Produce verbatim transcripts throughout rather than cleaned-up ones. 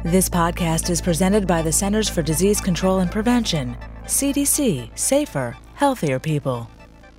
This podcast is presented by the Centers for Disease Control and Prevention. C D C. Safer, healthier people.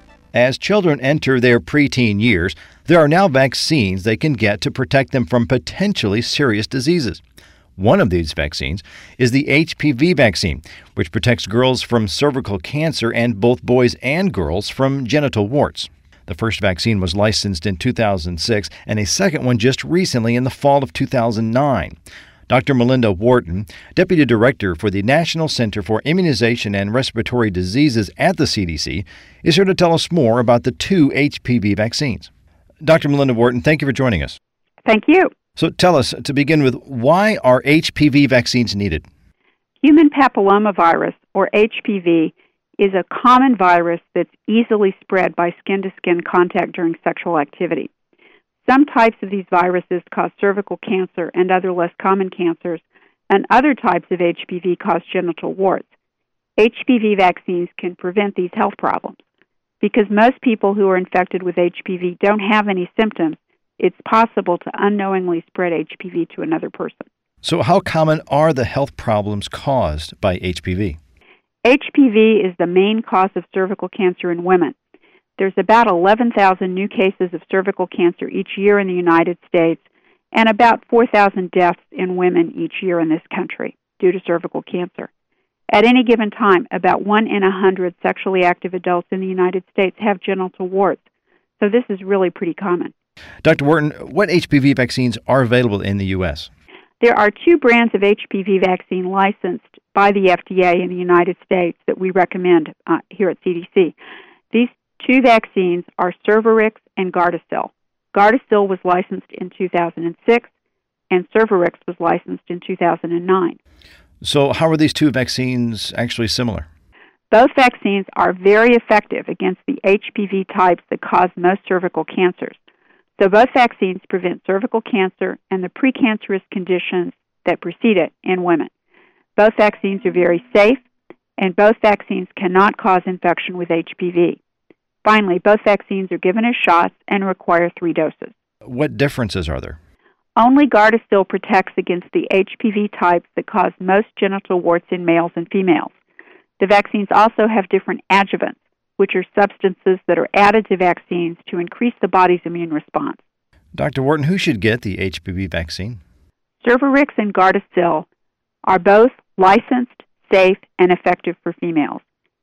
As children enter their preteen years, there are now vaccines they can get to protect them from potentially serious diseases. One of these vaccines is the H P V vaccine, which protects girls from cervical cancer and both boys and girls from genital warts. The first vaccine was licensed in two thousand six and a second one just recently in the fall of two thousand nine. Doctor Melinda Wharton, Deputy Director for the National Center for Immunization and Respiratory Diseases at the C D C, is here to tell us more about the two H P V vaccines. Doctor Melinda Wharton, thank you for joining us. Thank you. So tell us, to begin with, why are H P V vaccines needed? Human papillomavirus, or H P V, is a common virus that's easily spread by skin-to-skin contact during sexual activity. Some types of these viruses cause cervical cancer and other less common cancers, and other types of H P V cause genital warts. H P V vaccines can prevent these health problems. Because most people who are infected with H P V don't have any symptoms, it's possible to unknowingly spread H P V to another person. So how common are the health problems caused by H P V? H P V is the main cause of cervical cancer in women. There's about eleven thousand new cases of cervical cancer each year in the United States and about four thousand deaths in women each year in this country due to cervical cancer. At any given time, about one in a hundred sexually active adults in the United States have genital warts, so this is really pretty common. Doctor Wharton, what H P V vaccines are available in the U S? There are two brands of H P V vaccine licensed by the F D A in the United States that we recommend uh, here at C D C. These two vaccines are Cervarix and Gardasil. Gardasil was licensed in two thousand six, and Cervarix was licensed in two thousand nine. So how are these two vaccines actually similar? Both vaccines are very effective against the H P V types that cause most cervical cancers. So both vaccines prevent cervical cancer and the precancerous conditions that precede it in women. Both vaccines are very safe, and both vaccines cannot cause infection with H P V. Finally, both vaccines are given as shots and require three doses. What differences are there? Only Gardasil protects against the H P V types that cause most genital warts in males and females. The vaccines also have different adjuvants, which are substances that are added to vaccines to increase the body's immune response. Doctor Wharton, who should get the H P V vaccine? Cervarix and Gardasil are both licensed, safe, and effective for females.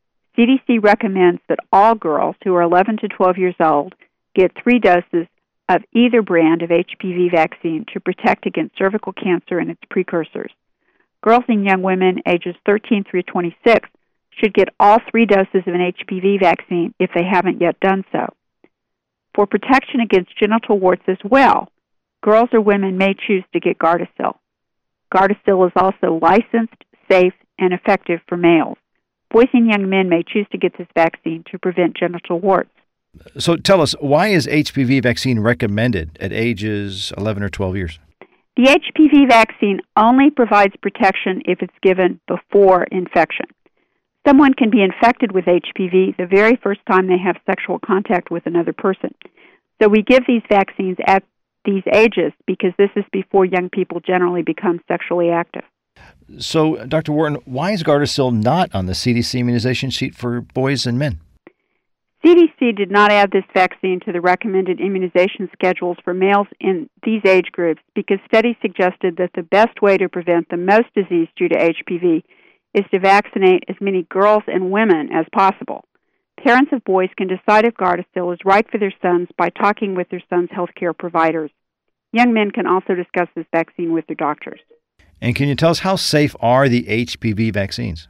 C D C recommends that all girls who are eleven to twelve years old get three doses of either brand of H P V vaccine to protect against cervical cancer and its precursors. Girls and young women ages thirteen through twenty-six should get all three doses of an H P V vaccine if they haven't yet done so. For protection against genital warts as well, girls or women may choose to get Gardasil. Gardasil is also licensed, safe, and effective for males. Boys and young men may choose to get this vaccine to prevent genital warts. So tell us, why is H P V vaccine recommended at ages eleven or twelve years? The H P V vaccine only provides protection if it's given before infection. Someone can be infected with H P V the very first time they have sexual contact with another person. So we give these vaccines at these ages because this is before young people generally become sexually active. So, Doctor Wharton, why is Gardasil not on the C D C immunization sheet for boys and men? C D C did not add this vaccine to the recommended immunization schedules for males in these age groups because studies suggested that the best way to prevent the most disease due to H P V is to vaccinate as many girls and women as possible. Parents of boys can decide if Gardasil is right for their sons by talking with their sons' healthcare providers. Young men can also discuss this vaccine with their doctors. And can you tell us how safe are the H P V vaccines?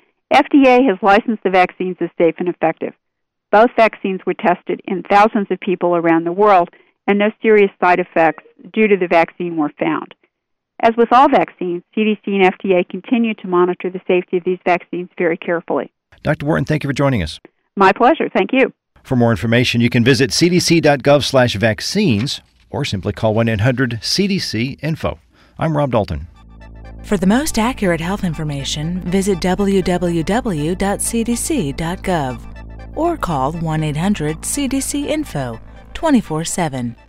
F D A has licensed the vaccines as safe and effective. Both vaccines were tested in thousands of people around the world, and no serious side effects due to the vaccine were found. As with all vaccines, C D C and F D A continue to monitor the safety of these vaccines very carefully. Doctor Wharton, thank you for joining us. My pleasure. Thank you. For more information, you can visit c d c dot gov slash vaccines or simply call one eight hundred C D C info. I'm Rob Dalton. For the most accurate health information, visit w w w dot c d c dot gov or call one eight hundred C D C info twenty-four seven.